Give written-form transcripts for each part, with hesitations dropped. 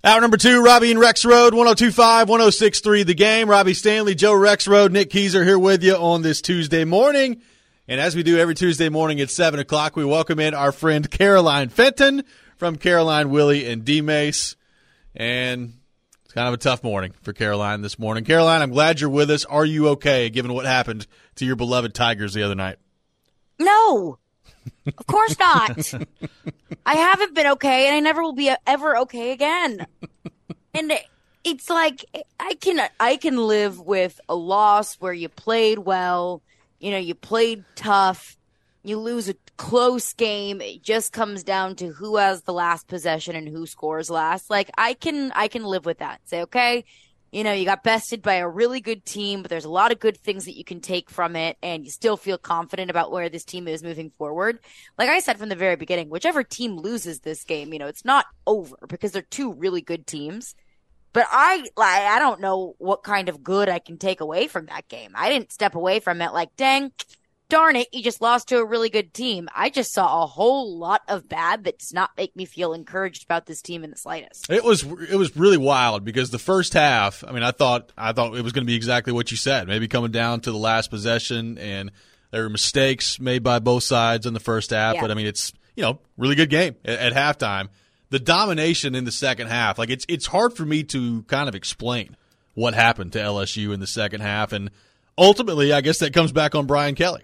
Hour number 2, Robbie and Rex Road, 102.5, 106.3 The Game. Robbie Stanley, Joe Rex Road, Nick Keyser here with you on this Tuesday morning. And as we do every Tuesday morning at 7 o'clock, we welcome in our friend Caroline Fenton from Caroline, Willie, and D-Mace. And it's kind of a tough morning for Caroline this morning. Caroline, I'm glad you're with us. Are you okay, given what happened to your beloved Tigers the other night? No, of course not. I haven't been okay, and I never will be ever okay again. And it's like I can live with a loss where you played well, you played tough, you lose a close game. It just comes down to who has the last possession and who scores last. Like I can live with that. Say, okay, you got bested by a really good team, but there's a lot of good things that you can take from it, and you still feel confident about where this team is moving forward. Like I said from the very beginning, whichever team loses this game, it's not over because they're two really good teams. But I don't know what kind of good I can take away from that game. I didn't step away from it like, dang, darn it, you just lost to a really good team. I just saw a whole lot of bad that does not make me feel encouraged about this team in the slightest. It was really wild because the first half, I thought it was going to be exactly what you said, maybe coming down to the last possession, and there were mistakes made by both sides in the first half. Yeah. But, it's, really good game at halftime. The domination in the second half, it's hard for me to kind of explain what happened to LSU in the second half. And ultimately, I guess that comes back on Brian Kelly.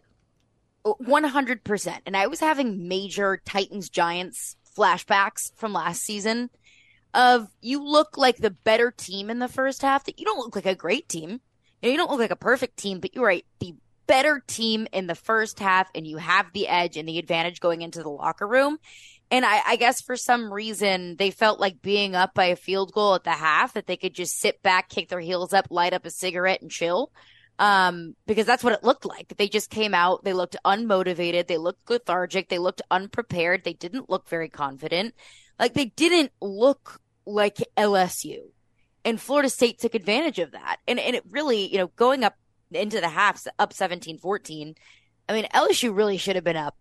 100%. And I was having major Titans-Giants flashbacks from last season of you look like the better team in the first half. That you don't look like a great team. You don't look like a perfect team, but you're the better team in the first half, and you have the edge and the advantage going into the locker room. And I guess for some reason, they felt like being up by a field goal at the half, that they could just sit back, kick their heels up, light up a cigarette, and chill. Because that's what it looked like. They just came out. They looked unmotivated. They looked lethargic. They looked unprepared. They didn't look very confident. They didn't look like LSU. And Florida State took advantage of that. And it really, going up into the half, up 17-14, LSU really should have been up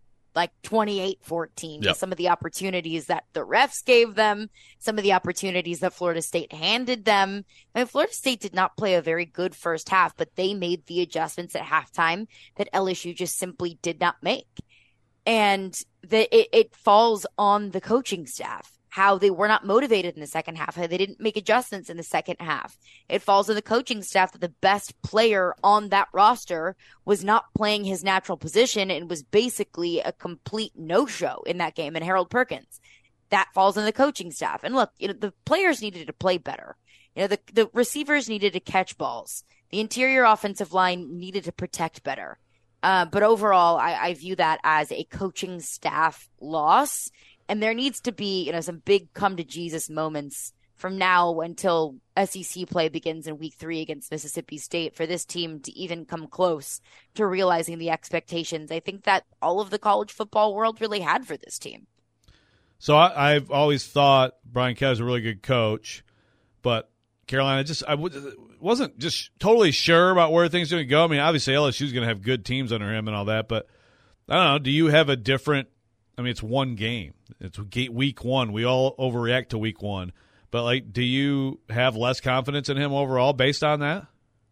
28-14. Yep. Some of the opportunities that the refs gave them, some of the opportunities that Florida State handed them. Florida State did not play a very good first half, but they made the adjustments at halftime that LSU just simply did not make. And it falls on the coaching staff, how they were not motivated in the second half, how they didn't make adjustments in the second half. It falls on the coaching staff that the best player on that roster was not playing his natural position and was basically a complete no-show in that game, and Harold Perkins. That falls on the coaching staff. And look, the players needed to play better. The receivers needed to catch balls. The interior offensive line needed to protect better. But overall, I view that as a coaching staff loss. And there needs to be, some big come to Jesus moments from now until SEC play begins in week 3 against Mississippi State for this team to even come close to realizing the expectations I think that all of the college football world really had for this team. So I've always thought Brian Kelly's a really good coach, but Carolina, I wasn't just totally sure about where things are going to go. Obviously LSU's going to have good teams under him and all that, but I don't know. Do you have a different? It's one game. It's week 1. We all overreact to week 1. But, do you have less confidence in him overall based on that?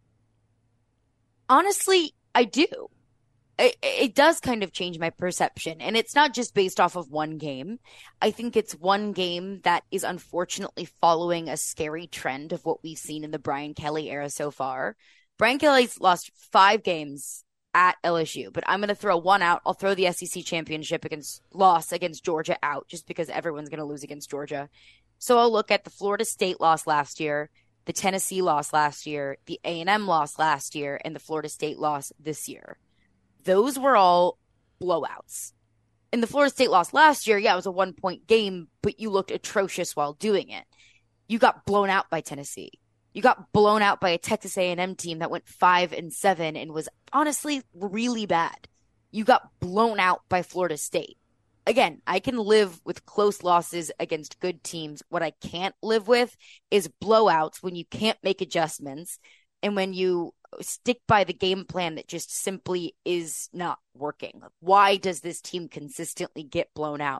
Honestly, I do. It does kind of change my perception. And it's not just based off of one game. I think it's one game that is unfortunately following a scary trend of what we've seen in the Brian Kelly era so far. Brian Kelly's lost 5 games at LSU, but I'm going to throw one out. I'll throw the SEC championship loss against Georgia out just because everyone's going to lose against Georgia. So I'll look at the Florida State loss last year, the Tennessee loss last year, the A&M loss last year, and the Florida State loss this year. Those were all blowouts. In the Florida State loss last year, it was a 1-point game, but you looked atrocious while doing it. You got blown out by Tennessee. You got blown out by a Texas A&M team that went 5-7 and was honestly really bad. You got blown out by Florida State. Again, I can live with close losses against good teams. What I can't live with is blowouts when you can't make adjustments and when you stick by the game plan that just simply is not working. Why does this team consistently get blown out?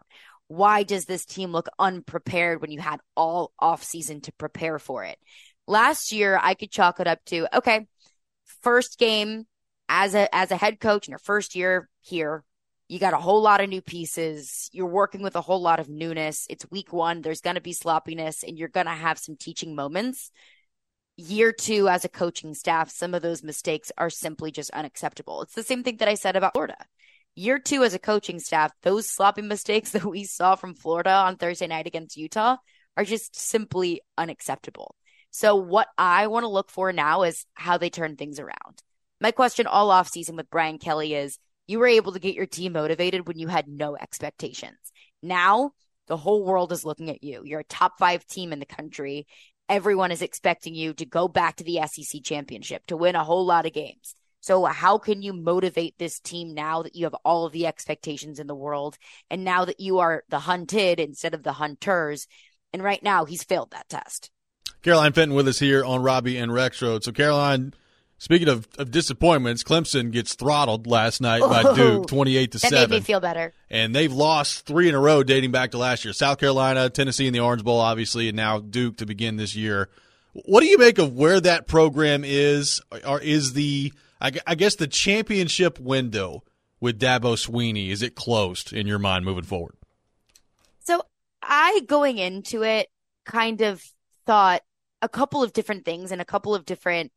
why does this team look unprepared when you had all offseason to prepare for it? Last year, I could chalk it up to, okay, first game as a head coach in your first year here, you got a whole lot of new pieces. You're working with a whole lot of newness. It's week one. There's going to be sloppiness, and you're going to have some teaching moments. Year two, as a coaching staff, some of those mistakes are simply just unacceptable. It's the same thing that I said about Florida. Year two, as a coaching staff, those sloppy mistakes that we saw from Florida on Thursday night against Utah are just simply unacceptable. So what I want to look for now is how they turn things around. My question all offseason with Brian Kelly is, you were able to get your team motivated when you had no expectations. Now, the whole world is looking at you. You're a top 5 team in the country. Everyone is expecting you to go back to the SEC championship, to win a whole lot of games. So how can you motivate this team now that you have all of the expectations in the world, and now that you are the hunted instead of the hunters? And right now, he's failed that test. Caroline Fenton with us here on Robbie and Rexroad. So, Caroline, speaking of disappointments, Clemson gets throttled last night by Duke, 28-7. That made me feel better. And they've lost 3 in a row dating back to last year. South Carolina, Tennessee in the Orange Bowl, obviously, and now Duke to begin this year. What do you make of where that program is, or is I guess the championship window with Dabo Swinney, is it closed in your mind moving forward? So I, going into it, kind of thought a couple of different things and a couple of different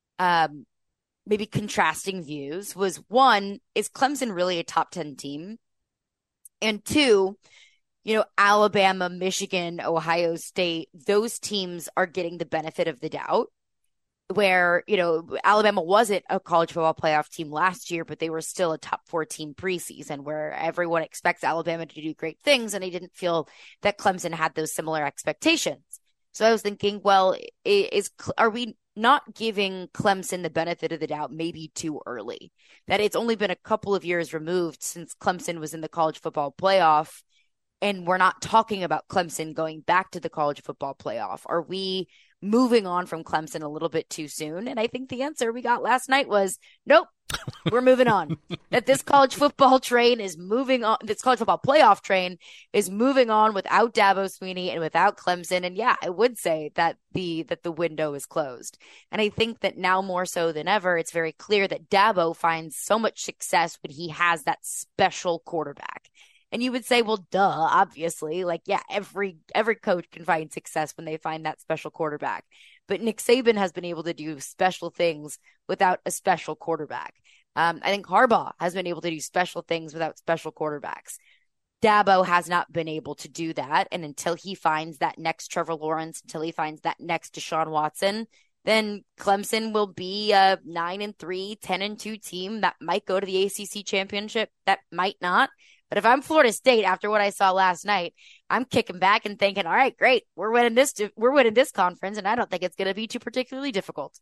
maybe contrasting views. Was one, is Clemson really a top 10 team? And two, Alabama, Michigan, Ohio State, those teams are getting the benefit of the doubt, where, Alabama wasn't a college football playoff team last year, but they were still a top 4 team preseason, where everyone expects Alabama to do great things. And I didn't feel that Clemson had those similar expectations. So I was thinking, well, are we not giving Clemson the benefit of the doubt maybe too early? That it's only been a couple of years removed since Clemson was in the college football playoff, and we're not talking about Clemson going back to the college football playoff. Are we moving on from Clemson a little bit too soon? And I think the answer we got last night was, nope, we're moving on. That this college football train is moving on. This college football playoff train is moving on without Dabo Swinney and without Clemson. And yeah, I would say that the window is closed. And I think that now more so than ever, it's very clear that Dabo finds so much success when he has that special quarterback. And you would say, well, duh, obviously. Like, yeah, every coach can find success when they find that special quarterback. But Nick Saban has been able to do special things without a special quarterback. I think Harbaugh has been able to do special things without special quarterbacks. Dabo has not been able to do that. And until he finds that next Trevor Lawrence, until he finds that next Deshaun Watson, then Clemson will be a 9-3, 10-2 team that might go to the ACC championship, that might not. But if I'm Florida State, after what I saw last night, I'm kicking back and thinking, all right, great, we're winning this conference, and I don't think it's going to be too particularly difficult.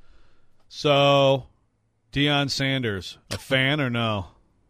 So, Deion Sanders, a fan or no?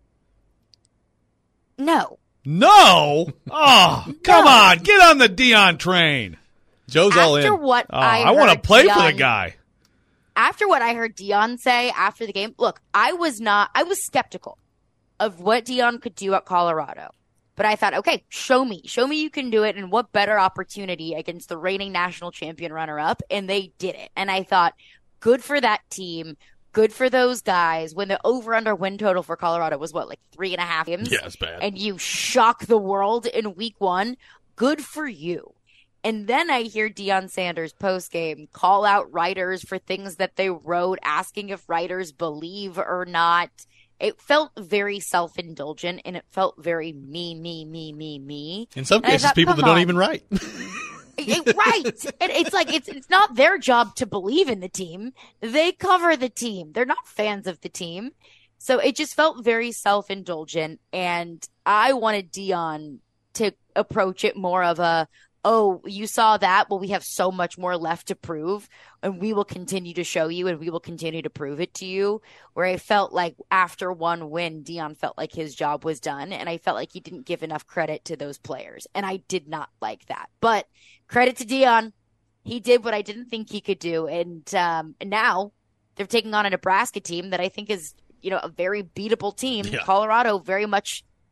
No. No? Oh, come on, get on the Deion train. Joe's all in. I want to play for the guy. After what I heard Deion say after the game, look, I was skeptical of what Deion could do at Colorado. But I thought, okay, show me you can do it, and what better opportunity against the reigning national champion runner-up, and they did it. And I thought, good for that team, good for those guys. When the over-under win total for Colorado was, like 3.5 games? Yeah, it's bad. And you shock the world in week one, good for you. And then I hear Deion Sanders post-game call out writers for things that they wrote, asking if writers believe or not. It felt very self-indulgent, and it felt very me. In some cases, people that don't even write. Right. It's like it's not their job to believe in the team. They cover the team. They're not fans of the team. So it just felt very self-indulgent, and I wanted Deion to approach it more of a, oh, you saw that? Well, we have so much more left to prove, and we will continue to show you, and we will continue to prove it to you. Where I felt like after one win, Deion felt like his job was done, and I felt like he didn't give enough credit to those players, and I did not like that. But credit to Deion. He did what I didn't think he could do, and now they're taking on a Nebraska team that I think is, a very beatable team. Yeah. Colorado very much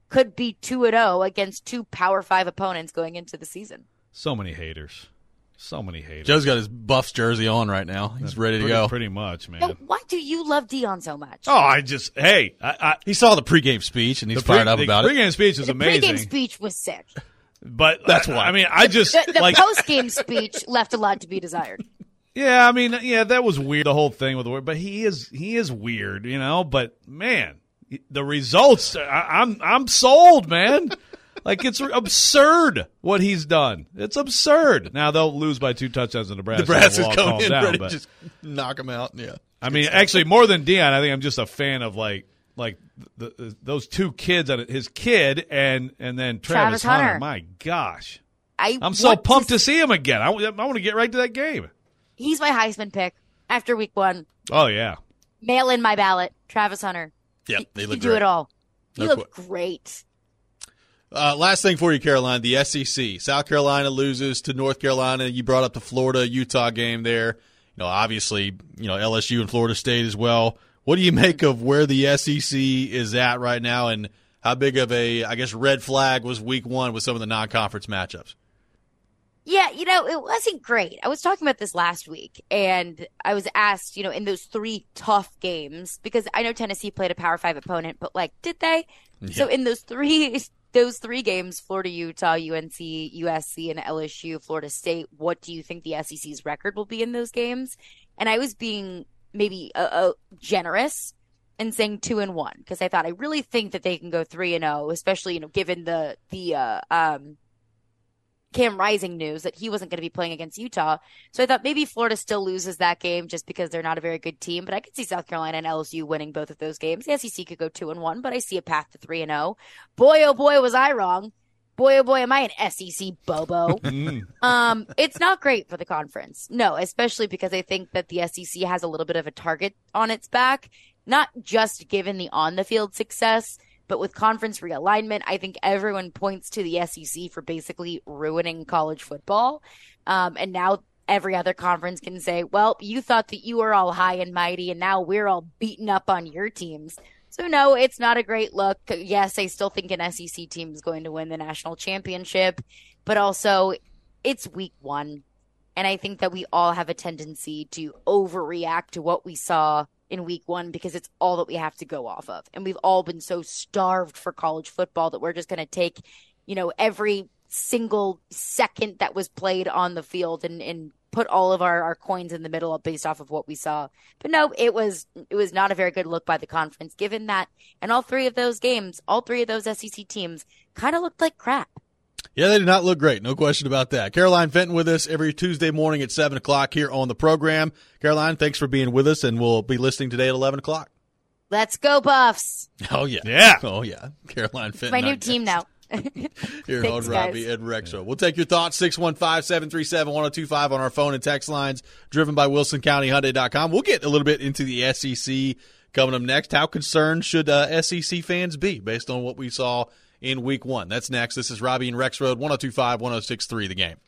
could be 2-0 against 2 Power 5 opponents going into the season. So many haters. So many haters. Joe's got his Buffs jersey on right now. He's ready to go. Pretty much, man. But why do you love Deion so much? Oh, I he saw the pregame speech and he's fired up about it. The pregame speech is amazing. The pregame speech was sick. But that's why. I mean, I just the postgame speech left a lot to be desired. Yeah, I mean, that was weird. The whole thing with the word, but he is weird, But man, the results, I'm sold, man. Like, it's absurd what he's done. It's absurd. Now they'll lose by 2 touchdowns in Nebraska. Nebraska's coming in down, ready to just knock him out. Yeah. I mean, actually, more than Deion, I think I'm just a fan of like those 2 kids, his kid and then Travis Hunter. My gosh, I'm so pumped to see him again. I want to get right to that game. He's my Heisman pick after week 1. Oh yeah, mail in my ballot. Travis Hunter. Yeah, they look he great. do it all. He No looked great. Last thing for you, Caroline, the SEC. South Carolina loses to North Carolina. You brought up the Florida-Utah game there. Obviously, LSU and Florida State as well. What do you make of where the SEC is at right now, and how big of a, red flag was week 1 with some of the non-conference matchups? Yeah, it wasn't great. I was talking about this last week, and I was asked, in those 3 tough games, because I know Tennessee played a Power 5 opponent, but, did they? Yeah. So in those three games, Florida, Utah, UNC, USC, and LSU, Florida State, what do you think the SEC's record will be in those games? And I was being maybe generous and saying 2-1, because I thought I really think that they can go 3-0, especially, given the Cam Rising news that he wasn't going to be playing against Utah. So I thought maybe Florida still loses that game just because they're not a very good team. But I could see South Carolina and LSU winning both of those games. The SEC could go 2-1, but I see a path to 3-0. Boy, oh boy, was I wrong. Boy, oh boy, am I an SEC bobo. It's not great for the conference. No, especially because I think that the SEC has a little bit of a target on its back, not just given the on-the-field success, but with conference realignment, I think everyone points to the SEC for basically ruining college football. And now every other conference can say, well, you thought that you were all high and mighty, and now we're all beaten up on your teams. So, no, it's not a great look. Yes, I still think an SEC team is going to win the national championship, but also it's week 1. And I think that we all have a tendency to overreact to what we saw in week 1 because it's all that we have to go off of. And we've all been so starved for college football that we're just going to take, every single second that was played on the field and put all of our coins in the middle based off of what we saw. But no, it was not a very good look by the conference, given that in all 3 of those games, all 3 of those SEC teams kind of looked like crap. Yeah, they did not look great. No question about that. Caroline Fenton with us every Tuesday morning at 7 o'clock here on the program. Caroline, thanks for being with us, and we'll be listening today at 11 o'clock. Let's go, Buffs. Oh, yeah. Yeah. Oh, yeah. Caroline Fenton. My new team now. Here on Robbie and Rexo. We'll take your thoughts, 615-737-1025 on our phone and text lines, driven by WilsonCountyHyundai.com. We'll get a little bit into the SEC coming up next. How concerned should SEC fans be based on what we saw in week 1? That's next. This is Robbie and Rex Road, 102.5, 106.3 The Game.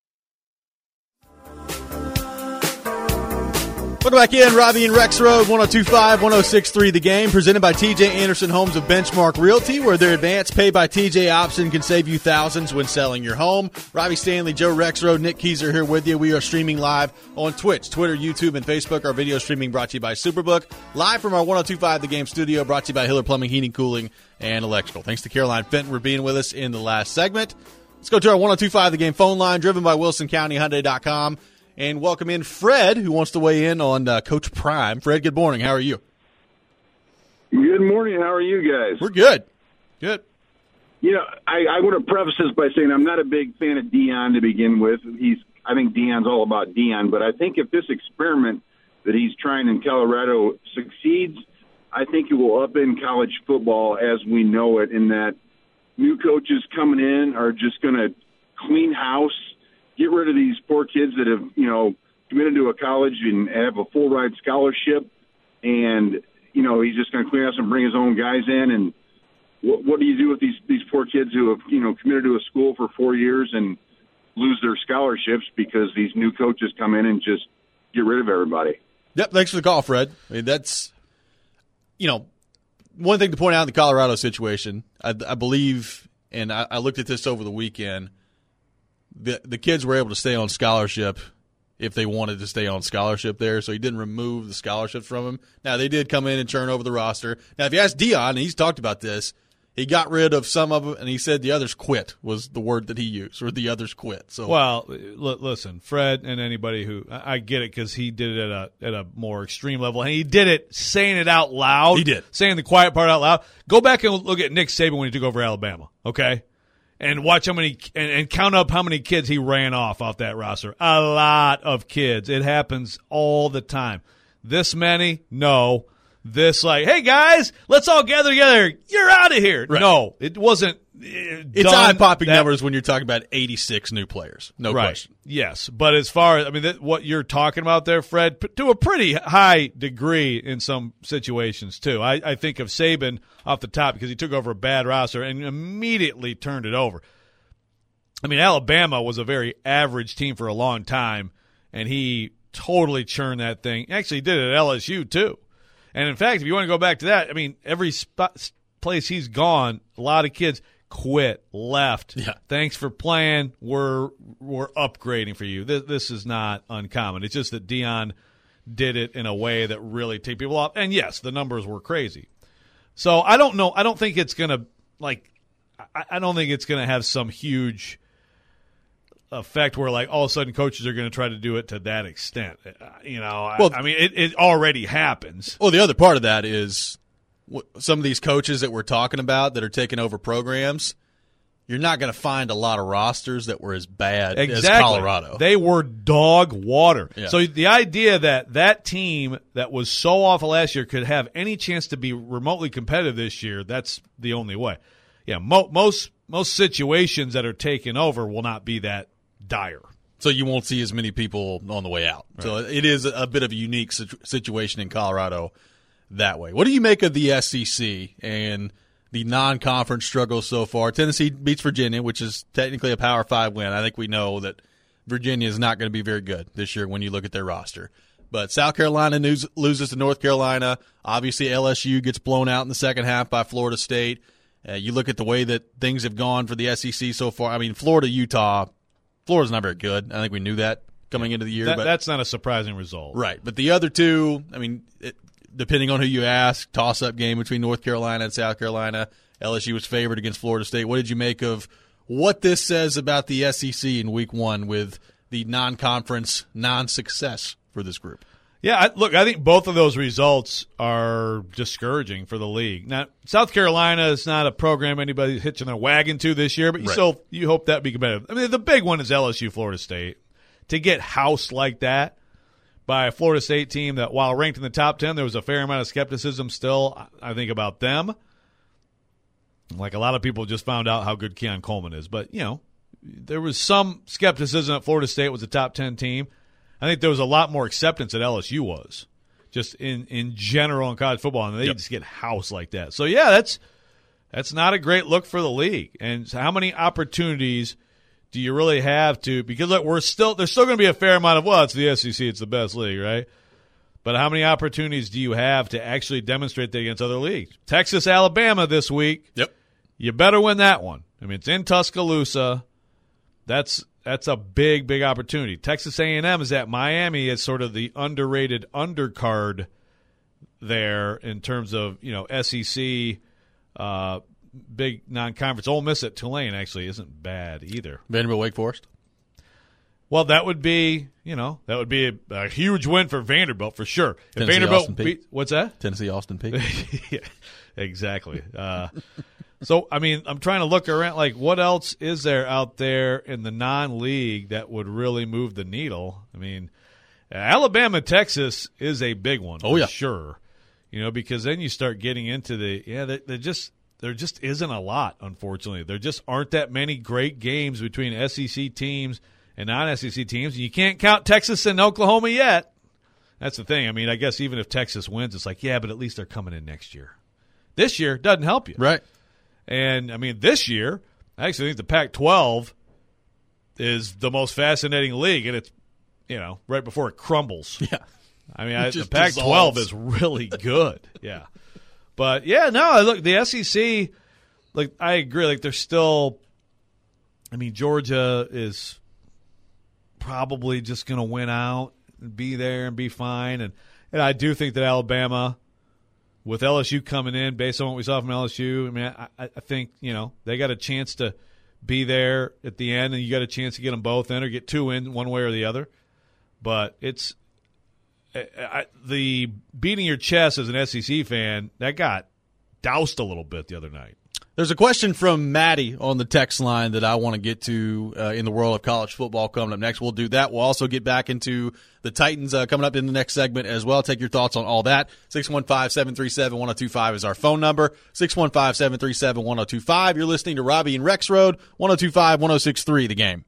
Welcome back in, Robbie and Rex Road, 102.5, 106.3 The Game, presented by TJ Anderson Homes of Benchmark Realty, where their advanced pay by TJ option can save you thousands when selling your home. Robbie Stanley, Joe Rexroad, Nick Keyser here with you. We are streaming live on Twitch, Twitter, YouTube, and Facebook. Our video streaming brought to you by Superbook. Live from our 102.5 The Game studio, brought to you by Hiller Plumbing, Heating, Cooling, and Electrical. Thanks to Caroline Fenton for being with us in the last segment. Let's go to our 102.5 The Game phone line, driven by WilsonCountyHyundai.com. And welcome in Fred, who wants to weigh in on Coach Prime. Fred, good morning. How are you? Good morning. How are you guys? We're good. Good. I want to preface this by saying I'm not a big fan of Deion to begin with. I think Deion's all about Deion, but I think if this experiment that he's trying in Colorado succeeds, I think it will upend college football as we know it, in that new coaches coming in are just going to clean house, get rid of these poor kids that have, committed to a college and have a full ride scholarship. And, he's just going to clean house and bring his own guys in. And what do you do with these poor kids who have, committed to a school for 4 years and lose their scholarships because these new coaches come in and just get rid of everybody? Yep. Thanks for the call, Fred. I mean, that's, one thing to point out in the Colorado situation, I believe, and I looked at this over the weekend, the kids were able to stay on scholarship if they wanted to stay on scholarship there, so he didn't remove the scholarship from him. Now, they did come in and turn over the roster. Now, if you ask Deion, and he's talked about this, he got rid of some of them, and he said the others quit was the word that he used, or the others quit. So, well, listen, Fred and anybody who I get it because he did it at a more extreme level, and he did it saying it out loud. He did saying the quiet part out loud. Go back and look at Nick Saban when he took over Alabama, okay, and watch how many and count up how many kids he ran off that roster. A lot of kids. It happens all the time. This many, no. This hey guys, let's all gather together. You're out of here. Right. No, it wasn't. It's eye-popping numbers when you're talking about 86 new players. No question. Yes, but as far as what you're talking about there, Fred, to a pretty high degree in some situations too. I think of Saban off the top because he took over a bad roster and immediately turned it over. Alabama was a very average team for a long time, and he totally churned that thing. Actually, he did it at LSU too. And, in fact, if you want to go back to that, every place he's gone, a lot of kids quit, left. Yeah. Thanks for playing. We're upgrading for you. This is not uncommon. It's just that Deion did it in a way that really ticked people off. And, yes, the numbers were crazy. So, I don't know. I don't think it's going to, I don't think it's going to have some huge effect where all of a sudden coaches are going to try to do it to that extent. It already happens. Well, the other part of that is some of these coaches that we're talking about that are taking over programs, you're not going to find a lot of rosters that were as bad as Colorado. They were dog water. Yeah. So the idea that team that was so awful last year could have any chance to be remotely competitive this year, that's the only way. Yeah, most situations that are taken over will not be that dire. So you won't see as many people on the way out. Right. So it is a bit of a unique situation in Colorado that way. What do you make of the SEC and the non-conference struggles so far? Tennessee beats Virginia, which is technically a Power 5 win. I think we know that Virginia is not going to be very good this year when you look at their roster. But South Carolina loses to North Carolina. Obviously, LSU gets blown out in the second half by Florida State. You look at the way that things have gone for the SEC so far. Florida, Utah, Florida's not very good. I think we knew that coming into the year. But that's not a surprising result. Right. But the other two, depending on who you ask, toss-up game between North Carolina and South Carolina. LSU was favored against Florida State. What did you make of what this says about the SEC in week one with the non-conference non-success for this group? Yeah, I think both of those results are discouraging for the league. Now, South Carolina is not a program anybody's hitching their wagon to this year, but you hope that would be competitive. The big one is LSU, Florida State. To get housed like that by a Florida State team that, while ranked in the top 10, there was a fair amount of skepticism still, I think, about them. Like a lot of people just found out how good Keon Coleman is. But, there was some skepticism that Florida State was a top 10 team. I think there was a lot more acceptance that LSU was, just in general in college football, and they just get housed like that. So, yeah, that's not a great look for the league. And how many opportunities do you really have to – because, look, there's still going to be a fair amount of, it's the SEC, it's the best league, right? But how many opportunities do you have to actually demonstrate that against other leagues? Texas, Alabama this week. Yep. You better win that one. It's in Tuscaloosa. That's a big, big opportunity. Texas A&M is at Miami as sort of the underrated undercard there in terms of, SEC, big non-conference. Ole Miss at Tulane actually isn't bad either. Vanderbilt, Wake Forest? Well, that would be, a huge win for Vanderbilt for sure. Tennessee, if Vanderbilt Austin Peay. What's that? Tennessee, Austin Peay. Yeah, exactly. So, I'm trying to look around, what else is there out there in the non-league that would really move the needle? Alabama, Texas is a big one. Oh, yeah. For sure. Because then you start getting into there just isn't a lot, unfortunately. There just aren't that many great games between SEC teams and non-SEC teams. You can't count Texas and Oklahoma yet. That's the thing. I guess even if Texas wins, it's but at least they're coming in next year. This year doesn't help you. Right. And, this year, I actually think the Pac-12 is the most fascinating league, and it's, right before it crumbles. Yeah. The Pac-12 is really good. Yeah. But, yeah, no, look, the SEC, like, I agree. Like, they're still – I mean, Georgia is probably just going to win out and be there and be fine. And I do think that Alabama, with LSU coming in, based on what we saw from LSU, I mean, I think, they got a chance to be there at the end, and you got a chance to get them both in or get two in one way or the other. But it's the beating your chest as an SEC fan, that got doused a little bit the other night. There's a question from Maddie on the text line that I want to get to in the world of college football coming up next. We'll do that. We'll also get back into the Titans coming up in the next segment as well. Take your thoughts on all that. 615-737-1025 is our phone number. 615-737-1025. You're listening to Robbie and Rexroad, 102.5, 106.3 The Game.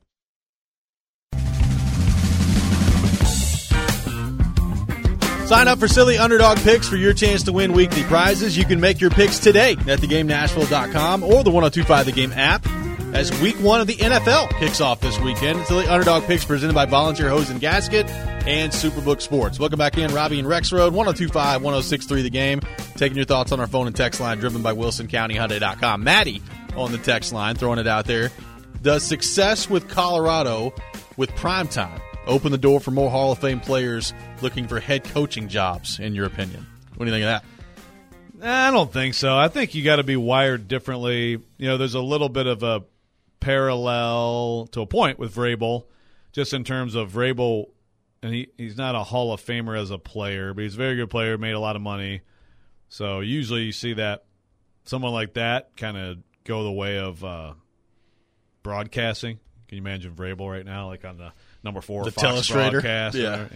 Sign up for Silly Underdog Picks for your chance to win weekly prizes. You can make your picks today at thegamenashville.com or the 102.5 The Game app as week 1 of the NFL kicks off this weekend. Silly Underdog Picks presented by Volunteer Hose and Gasket and Superbook Sports. Welcome back in, Robbie and Rexroad, 102.5, 106.3 The Game. Taking your thoughts on our phone and text line driven by WilsonCountyHyundai.com. Maddie on the text line, throwing it out there. Does success with Colorado with primetime open the door for more Hall of Fame players looking for head coaching jobs, in your opinion? What do you think of that? I don't think so. I think you got to be wired differently. There's a little bit of a parallel to a point with Vrabel, just in terms of Vrabel, and he's not a Hall of Famer as a player, but he's a very good player, made a lot of money. So usually you see that someone like that kind of go the way of broadcasting. Can you imagine Vrabel right now, like on the number 4 the Fox broadcast? Yeah.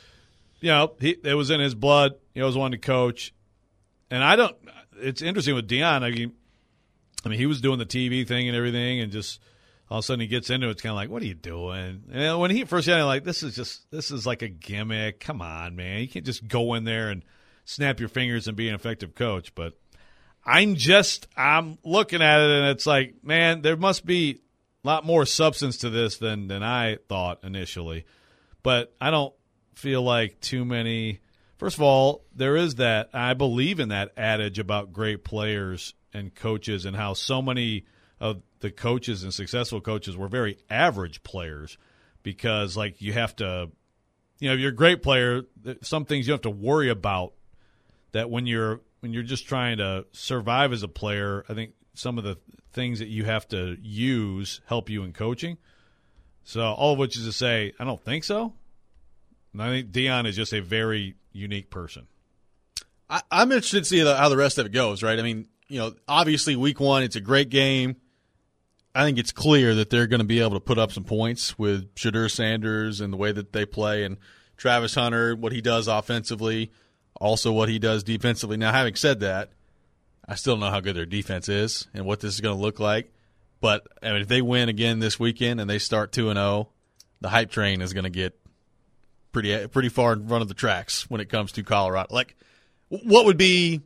It was in his blood. He always wanted to coach. And it's interesting with Deion. I mean, he was doing the TV thing and everything, and just all of a sudden he gets into it. It's kind of like, what are you doing? And when he first got in, like, this is like a gimmick. Come on, man. You can't just go in there and snap your fingers and be an effective coach. But I'm looking at it, and it's like, man, there must be a lot more substance to this than I thought initially. But I don't feel like too many. First of all, there is that. I believe in that adage about great players and coaches and how so many of the coaches and successful coaches were very average players because, like, you have to, if you're a great player, some things you have to worry about that when you're just trying to survive as a player. I think some of the things that you have to use help you in coaching. So all of which is to say, I don't think so. And I think Deion is just a very unique person. I'm interested to see how the rest of it goes, right? I mean, obviously week 1, it's a great game. I think it's clear that they're going to be able to put up some points with Shadur Sanders and the way that they play, and Travis Hunter, what he does offensively, also what he does defensively. Now, having said that, I still don't know how good their defense is and what this is going to look like. But I mean, if they win again this weekend and they start 2-0, the hype train is going to get pretty far in front of the tracks when it comes to Colorado. Like, what would be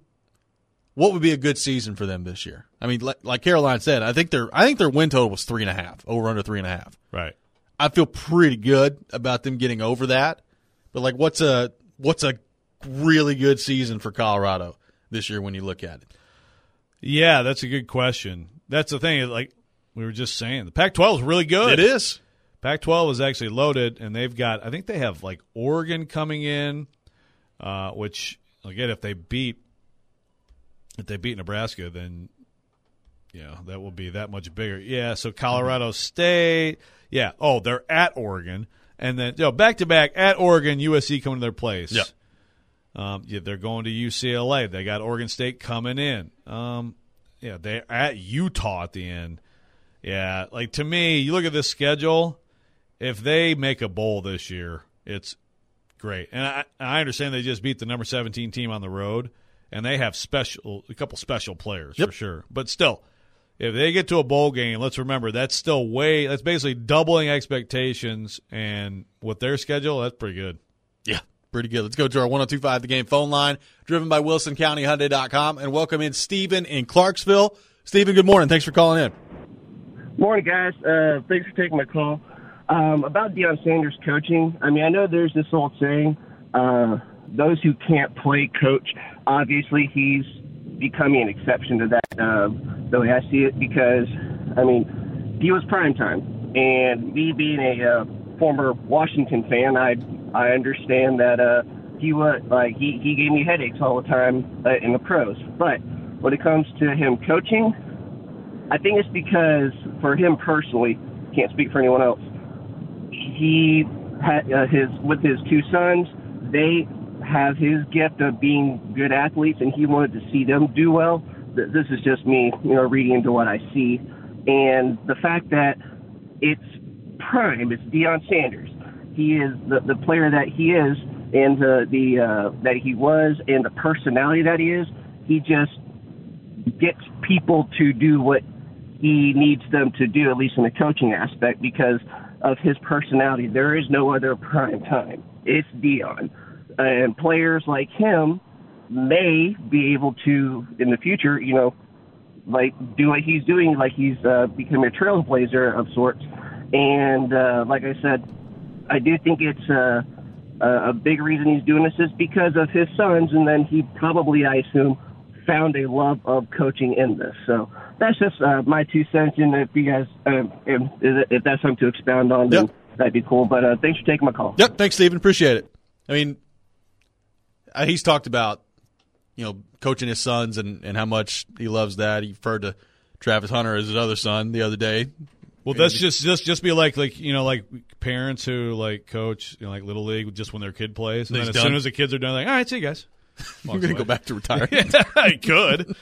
a good season for them this year? I mean, like Caroline said, I think their win total was 3.5, over under 3.5. Right. I feel pretty good about them getting over that. But like, what's a really good season for Colorado this year when you look at it? Yeah, that's a good question. That's the thing. Like we were just saying, the Pac-12 is really good. It is. Pac-12 is actually loaded, and I think they have like Oregon coming in, which again, if they beat Nebraska, then that will be that much bigger. Yeah. So Colorado State. Yeah. Oh, they're at Oregon, and then back to back at Oregon, USC coming to their place. Yeah. They're going to UCLA. They got Oregon State coming in. They're at Utah at the end. Yeah, like to me, you look at this schedule. If they make a bowl this year, it's great. And I understand they just beat the number 17 team on the road, and they have a couple special players for sure. But still, if they get to a bowl game, let's remember that's basically doubling expectations. And with their schedule, that's pretty good. Yeah. Pretty good. Let's go to our 102.5 The Game phone line, driven by WilsonCountyHyundai.com, and welcome in Stephen in Clarksville. Stephen, good morning. Thanks for calling in. Morning, guys. Thanks for taking my call. About Deion Sanders coaching, I mean, I know there's this old saying, those who can't play coach. Obviously, he's becoming an exception to that, the way I see it, because, I mean, he was prime time. And me being a former Washington fan, I understand that he was like he gave me headaches all the time in the pros. But when it comes to him coaching, I think it's because for him personally, can't speak for anyone else, he had with his two sons, they have his gift of being good athletes, and he wanted to see them do well. This is just me, reading into what I see. And the fact that it's prime, it's Deion Sanders. He is the player that he is, and that he was, and the personality that he is. He just gets people to do what he needs them to do, at least in the coaching aspect, because of his personality. There is no other prime time. It's Deion. And players like him may be able to, in the future, like do what he's doing, like he's becoming a trailblazer of sorts. And like I said, I do think it's a big reason he's doing this is because of his sons, and then he probably, I assume, found a love of coaching in this. So that's just my 2 cents. And if you guys, if that's something to expound on, then that'd be cool. But thanks for taking my call. Yep, thanks, Stephen. Appreciate it. I mean, he's talked about, coaching his sons and how much he loves that. He referred to Travis Hunter as his other son the other day. Well, that's just be like parents who like coach like Little League just when their kid plays, and then as soon as the kids are done, like, all right, see you guys. You're going to go back to retiring. I could.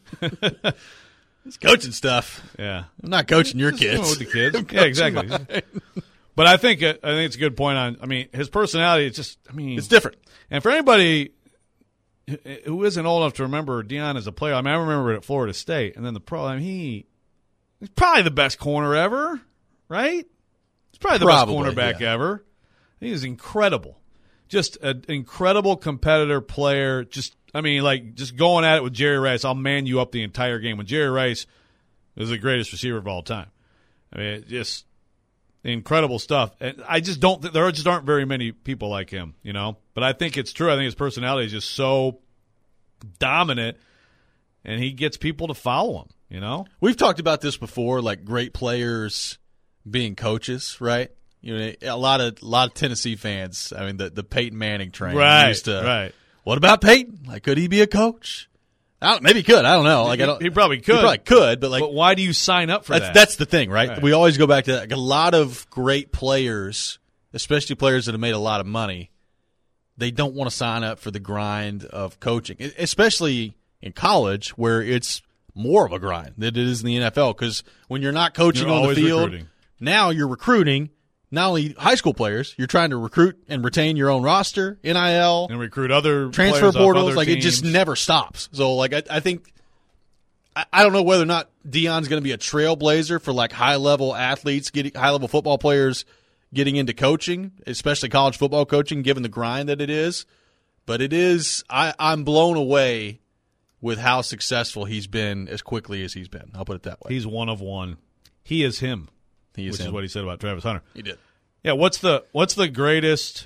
It's coaching stuff. Yeah, I'm not coaching your kids. With the kids. Yeah, exactly. But I think it's a good point on. I mean, his personality. It's just. I mean, it's different. And for anybody who isn't old enough to remember Deion as a player, I remember it at Florida State, and then the pro. He's probably the best corner ever, right? He's probably the best cornerback ever. He is incredible. Just an incredible competitor player. Just going at it with Jerry Rice. I'll man you up the entire game. When Jerry Rice is the greatest receiver of all time. I mean, just incredible stuff. And I just don't – there just aren't very many people like him, But I think it's true. I think his personality is just so dominant, and he gets people to follow him, We've talked about this before, like great players being coaches, right? A lot of Tennessee fans. I mean, the Peyton Manning train. Right. What about Peyton? Like, could he be a coach? Maybe he could. I don't know. Like, he probably could. He probably could, but why do you sign up for that? That's the thing, right? We always go back to that. Like, a lot of great players, especially players that have made a lot of money, they don't want to sign up for the grind of coaching, especially in college where it's more of a grind than it is in the NFL. Because when you're not coaching on the field, now you're recruiting. Not only high school players, you're trying to recruit and retain your own roster, NIL, and recruit other transfer portals. Like, it just never stops. So, like, I think I don't know whether or not Deion's going to be a trailblazer for like high level athletes, high level football players getting into coaching, especially college football coaching, given the grind that it is. But it is. I'm blown away with how successful he's been as quickly as he's been. I'll put it that way. He's one of one. He is him. Which is what he said about Travis Hunter. He did. Yeah. What's the greatest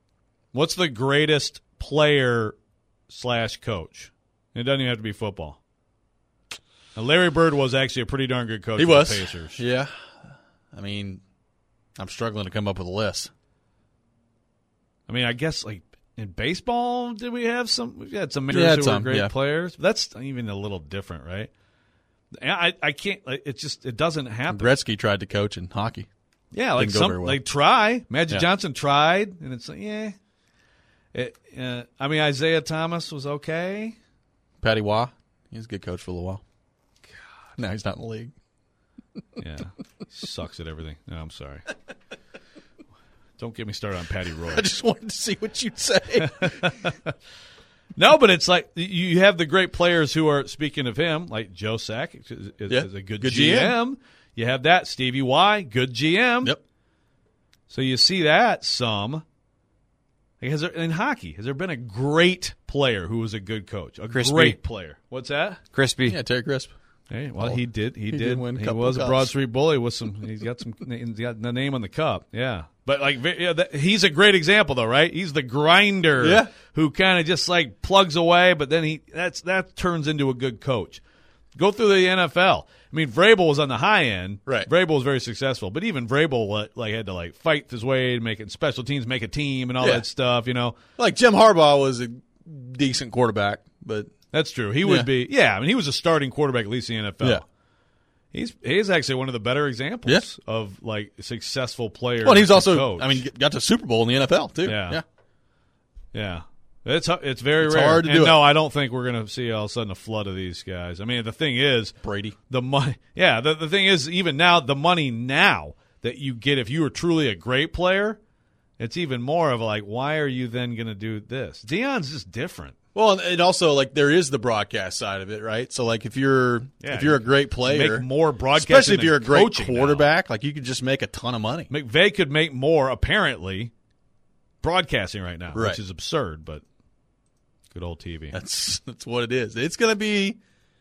player / coach? It doesn't even have to be football. Now, Larry Bird was actually a pretty darn good coach. He was. For the Pacers. Yeah. I mean, I'm struggling to come up with a list. I mean, I guess like in baseball, did we have some? We had some managers who were great players. That's even a little different, right? I can't. It doesn't happen. Gretzky tried to coach in hockey. Yeah, like they try. Magic Johnson tried, and it's like, I mean, Isaiah Thomas was okay. Patty Waugh, he was a good coach for a little while. God, now he's not in the league. Yeah, sucks at everything. No, I'm sorry. Don't get me started on Patty Roy. I just wanted to see what you'd say. No, but it's like you have the great players who are, speaking of him, like Joe Sakic is a good GM. You have that. Stevie Y, good GM. Yep. So you see that some. In hockey, has there been a great player who was a good coach? Great player. What's that? Crispy. Yeah, Terry Crisp. Hey, well, he did. He did win a couple was of a Broad Street bully with some. He's got the name on the cup. Yeah, But he's a great example, though, right? He's the grinder who kind of just like plugs away, but then that turns into a good coach. Go through the NFL. I mean, Vrabel was on the high end. Right. Vrabel was very successful, but even Vrabel had to fight his way to making special teams, make a team, and all that stuff. Like Jim Harbaugh was a decent quarterback, but that's true. He would be. Yeah, I mean, he was a starting quarterback at least in the NFL. Yeah. He's actually one of the better examples of successful players. Well, and he's also, coach. I mean, got to Super Bowl in the NFL too. Yeah. It's very rare. Hard to do. No, I don't think we're going to see all of a sudden a flood of these guys. I mean, the thing is, Brady. The money. Yeah, the thing is, even now, the money now that you get if you were truly a great player, it's even more of why are you then going to do this? Deion's just different. Well, and also there is the broadcast side of it, right? So if you're a great player, make more broadcasting, especially if you're a great quarterback, now. You could just make a ton of money. McVay could make more apparently broadcasting right now, right. which is absurd, but good old TV. That's what it is. It's going to be.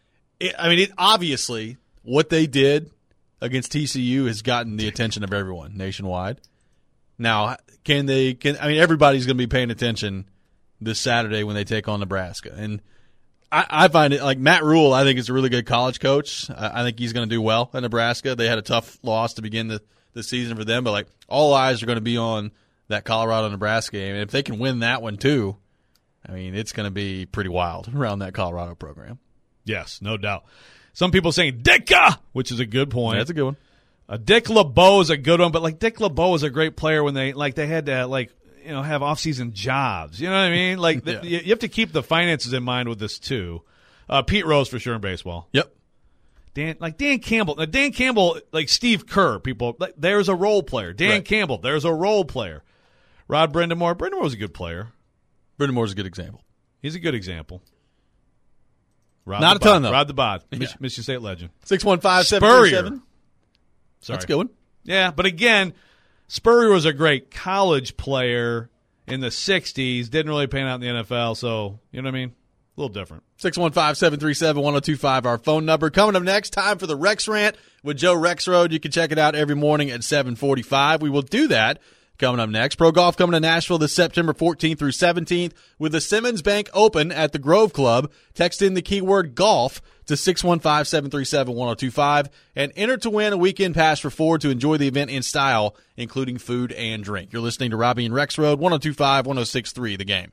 Obviously what they did against TCU has gotten the attention of everyone nationwide. Now, everybody's going to be paying attention this Saturday when they take on Nebraska. And I find it Matt Rule, I think, is a really good college coach. I think he's going to do well at Nebraska. They had a tough loss to begin the season for them, but all eyes are going to be on that Colorado-Nebraska game. And if they can win that one too, it's going to be pretty wild around that Colorado program. Yes, no doubt. Some people saying Dicka, which is a good point. That's a good one. Dick LeBeau is a good one, but Dick LeBeau is a great player when they had to have off-season jobs. You know what I mean? You have to keep the finances in mind with this too. Pete Rose for sure in baseball. Yep. Dan Campbell. Now Dan Campbell, Steve Kerr, people. There's a role player. Dan Campbell. There's a role player. Rod Brindamore. Brindamore was a good player. Brindamore's a good example. He's a good example. Not a ton, though. Rod the Bod, Michigan State legend. 615-737. Sorry. That's a good one. Yeah, but again, Spurrier was a great college player in the 60s. Didn't really pan out in the NFL, so, you know what I mean? A little different. 615-737-1025, our phone number. Coming up next, time for the Rex Rant with Joe Rexrode. You can check it out every morning at 7:45. We will do that. Coming up next, Pro Golf coming to Nashville this September 14th through 17th with the Simmons Bank Open at the Grove Club. Text in the keyword golf to 615-737-1025 and enter to win a weekend pass for four to enjoy the event in style, including food and drink. You're listening to Robbie and Rexrode, 102.5, 106.3, The Game.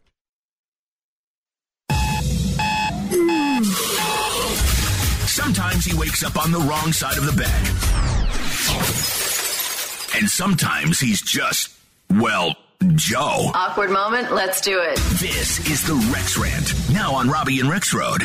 Sometimes he wakes up on the wrong side of the bed. And sometimes he's just, Joe. Awkward moment, let's do it. This is the Rex Rant, now on Robbie and Rexrode.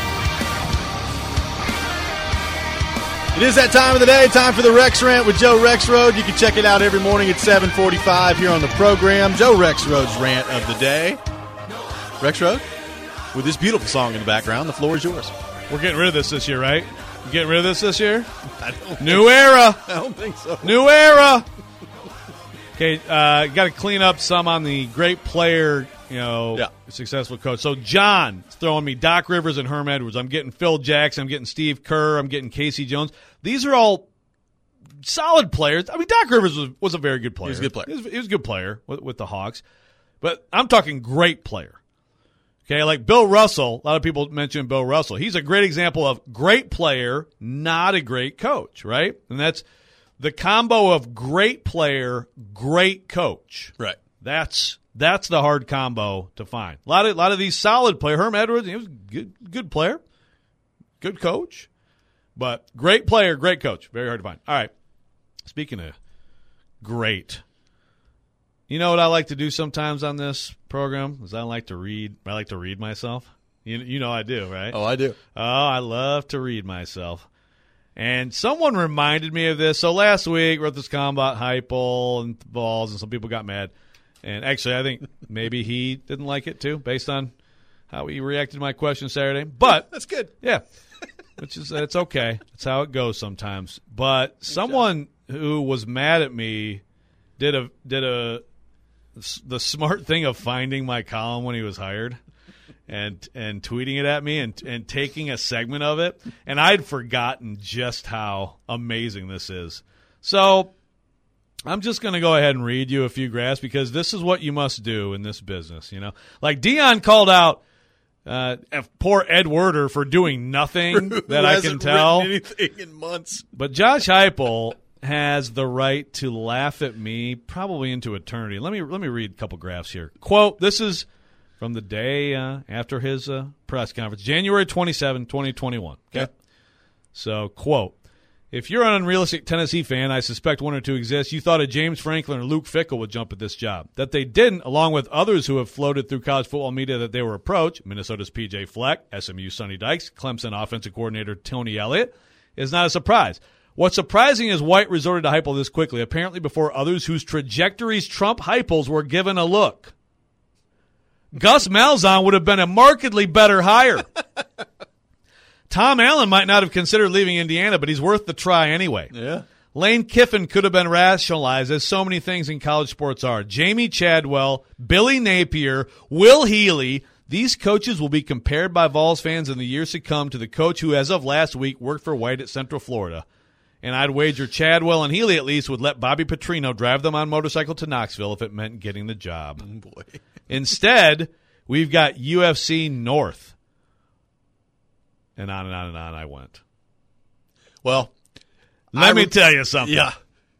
It is that time of the day, time for the Rex Rant with Joe Rexrode. You can check it out every morning at 7:45 here on the program. Joe Rexrode's Rant of the Day. Rexrode, with this beautiful song in the background, the floor is yours. We're getting rid of this year, right? You getting rid of this year? New era. I don't think so. New era. Okay, got to clean up some on the great player, successful coach. So John's throwing me Doc Rivers and Herm Edwards. I'm getting Phil Jackson. I'm getting Steve Kerr. I'm getting Casey Jones. These are all solid players. I mean, Doc Rivers was a very good player. He was a good player. He was a good player with the Hawks. But I'm talking great player. Okay, like Bill Russell, a lot of people mention Bill Russell. He's a great example of great player, not a great coach, right? And that's the combo of great player, great coach. Right. That's the hard combo to find. A lot of these solid players. Herm Edwards, he was a good player, good coach, but great player, great coach. Very hard to find. All right. Speaking of great, you know what I like to do sometimes on this program is I like to read. I like to read myself. You know I do, right? Oh, I do. Oh, I love to read myself. And someone reminded me of this. So last week, wrote this column about Heupel and balls, and some people got mad. And actually, I think maybe he didn't like it too, based on how he reacted to my question Saturday. But that's good. Yeah, it's okay. It's how it goes sometimes. But someone who was mad at me did the smart thing of finding my column when he was hired and tweeting it at me and taking a segment of it. And I'd forgotten just how amazing this is. So I'm just going to go ahead and read you a few graphs because this is what you must do in this business, you know. Like Deion called out poor Ed Werder for doing nothing that I can tell. Anything in months. But Josh Heupel has the right to laugh at me probably into eternity. Let me read a couple graphs here. Quote, this is from the day after his press conference, January 27, 2021. Okay? Yep. So, quote, if you're an unrealistic Tennessee fan, I suspect one or two exist, you thought a James Franklin or Luke Fickell would jump at this job. That they didn't, along with others who have floated through college football media that they were approached, Minnesota's P.J. Fleck, SMU Sonny Dykes, Clemson offensive coordinator Tony Elliott, is not a surprise. What's surprising is White resorted to Heupel this quickly, apparently before others whose trajectories trump Heupel's were given a look. Gus Malzahn would have been a markedly better hire. Tom Allen might not have considered leaving Indiana, but he's worth the try anyway. Yeah. Lane Kiffin could have been rationalized, as so many things in college sports are. Jamie Chadwell, Billy Napier, Will Healy, these coaches will be compared by Vols fans in the years to come to the coach who, as of last week, worked for White at Central Florida. And I'd wager Chadwell and Healy at least would let Bobby Petrino drive them on motorcycle to Knoxville if it meant getting the job. Oh, boy. Instead, we've got UFC North. And on and on and on I went. Well, let me tell you something. Yeah.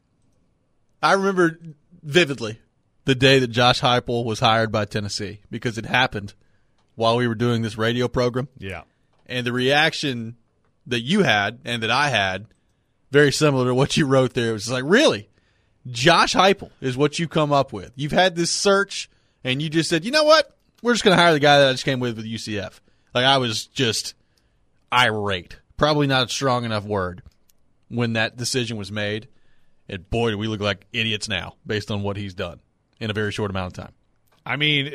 I remember vividly the day that Josh Heupel was hired by Tennessee because it happened while we were doing this radio program. Yeah. And the reaction that you had and that I had, very similar to what you wrote there. It was like, really? Josh Heupel is what you come up with. You've had this search, and you just said, you know what? We're just going to hire the guy that I just came with UCF. Like, I was just irate. Probably not a strong enough word when that decision was made. And, boy, do we look like idiots now based on what he's done in a very short amount of time. I mean,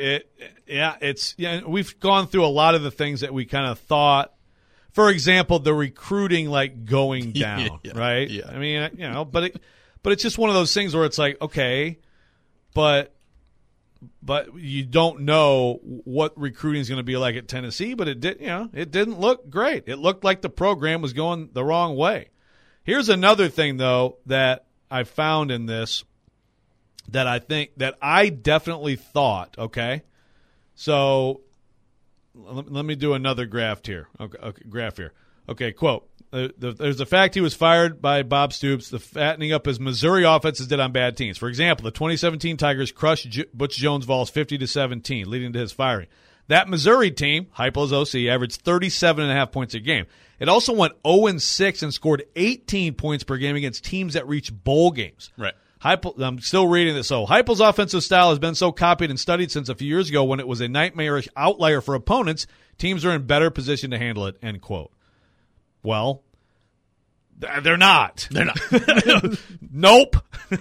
we've gone through a lot of the things that we kind of thought. For example, the recruiting like going down, right? Yeah. I mean, you know, but it's just one of those things where it's like, okay, but you don't know what recruiting is going to be like at Tennessee. But it didn't look great. It looked like the program was going the wrong way. Here's another thing though that I found in this that I think that I definitely thought. Okay, so. Let me do another graph here. Okay, quote. There's the fact he was fired by Bob Stoops, the fattening up his Missouri offenses did on bad teams. For example, the 2017 Tigers crushed Butch Jones Vols 50-17, leading to his firing. That Missouri team, Heupel's OC, averaged 37.5 points a game. It also went 0-6 and scored 18 points per game against teams that reached bowl games. Right. I'm still reading this. So Heupel's offensive style has been so copied and studied since a few years ago when it was a nightmarish outlier for opponents. Teams are in better position to handle it, end quote. Well, they're not. They're not. Nope.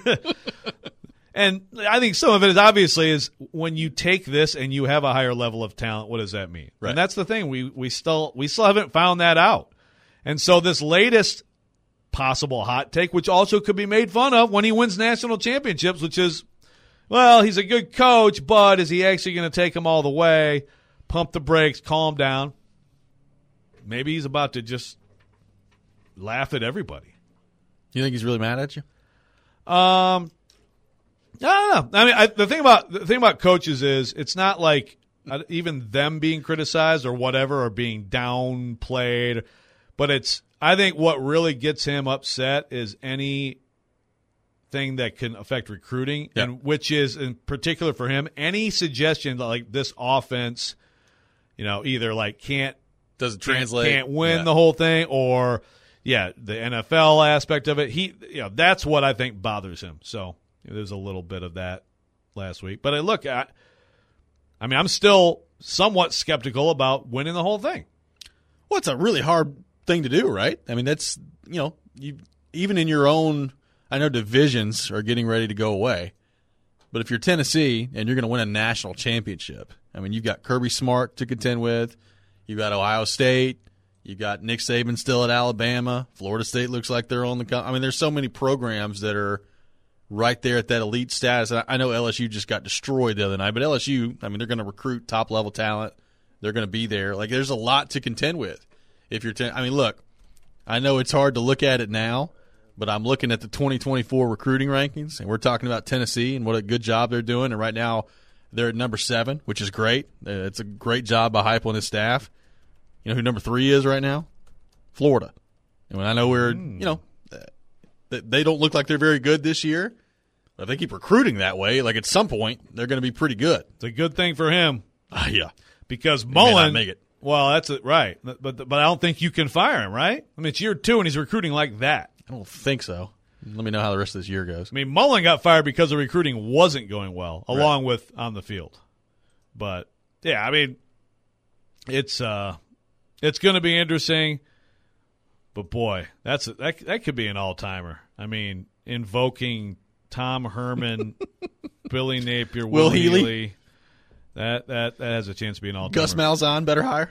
And I think some of it is obviously is when you take this and you have a higher level of talent, what does that mean? Right. And that's the thing. We still haven't found that out. And so this latest possible hot take, which also could be made fun of when he wins national championships, which is, well, he's a good coach, but is he actually going to take them all the way, pump the brakes, calm down? Maybe he's about to just laugh at everybody. You think he's really mad at you? I don't know. I mean, the thing about coaches is it's not like even them being criticized or whatever or being downplayed, but it's, I think what really gets him upset is anything that can affect recruiting, and which is in particular for him, any suggestion that like this offense, either like doesn't translate, can't win the whole thing, or the NFL aspect of it. That's what I think bothers him. So there's a little bit of that last week, but I'm still somewhat skeptical about winning the whole thing. Well, it's a really hard thing to do, right? I mean, that's, you even in your own, I know divisions are getting ready to go away, but if you're Tennessee and you're going to win a national championship, I mean, you've got Kirby Smart to contend with, you've got Ohio State, you've got Nick Saban still at Alabama, Florida State looks like they're on the, I mean, there's so many programs that are right there at that elite status. I know LSU just got destroyed the other night, but LSU, I mean, they're going to recruit top-level talent. They're going to be there. Like, there's a lot to contend with. If you're, look, I know it's hard to look at it now, but I'm looking at the 2024 recruiting rankings, and we're talking about Tennessee and what a good job they're doing. And right now they're at number 7, which is great. It's a great job by Heupel and his staff. You know who number 3 is right now? Florida. And when I know they don't look like they're very good this year, but if they keep recruiting that way, like at some point they're going to be pretty good. It's a good thing for him. Yeah. Because Mullen, make it. Well, that's it, right. But I don't think you can fire him, right? I mean, it's year 2 and he's recruiting like that. I don't think so. Let me know how the rest of this year goes. I mean, Mullen got fired because the recruiting wasn't going well, along with on the field. But yeah, I mean, it's going to be interesting. But boy, that could be an all-timer. I mean, invoking Tom Herman, Billy Napier, Will Healy. That has a chance to be an all-timer. Gus Malzahn, better hire?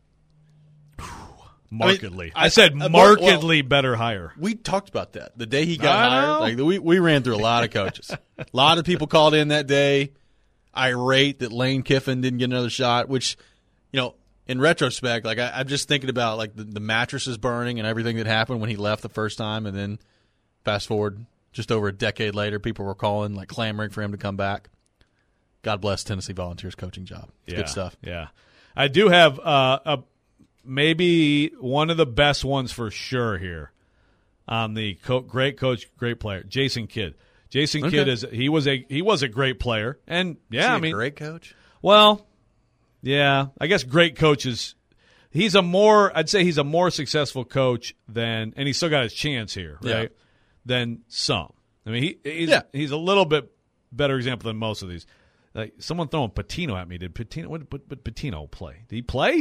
Markedly. I said markedly better hire. We talked about that the day he got hired. Like we ran through a lot of coaches. A lot of people called in that day irate that Lane Kiffin didn't get another shot, which, in retrospect, like I'm just thinking about like the mattresses burning and everything that happened when he left the first time, and then fast forward just over a decade later, people were calling, like clamoring for him to come back. God bless Tennessee Volunteers coaching job. It's good stuff. Yeah. I do have maybe one of the best ones for sure here on the great coach, great player, Jason Kidd. Jason Kidd he was a great player, and great coach. Well, yeah, I guess great coach is. I'd say he's a more successful coach and he's still got his chance here, right? Yeah. Than some. I mean, he's a little bit better example than most of these. Like someone throwing Patino at me. Did Patino play? Did he play?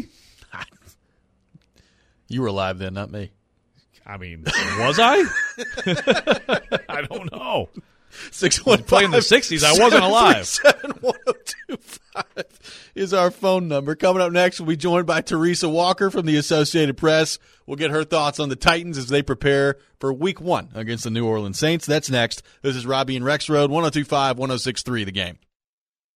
You were alive then, not me. I mean, was I? I don't know. 615 playing in the 60s. I wasn't alive. 71025 is our phone number. Coming up next, we'll be joined by Teresa Walker from the Associated Press. We'll get her thoughts on the Titans as they prepare for Week 1 against the New Orleans Saints. That's next. This is Robbie and Rex Road, 102.5, 106.3 The Game.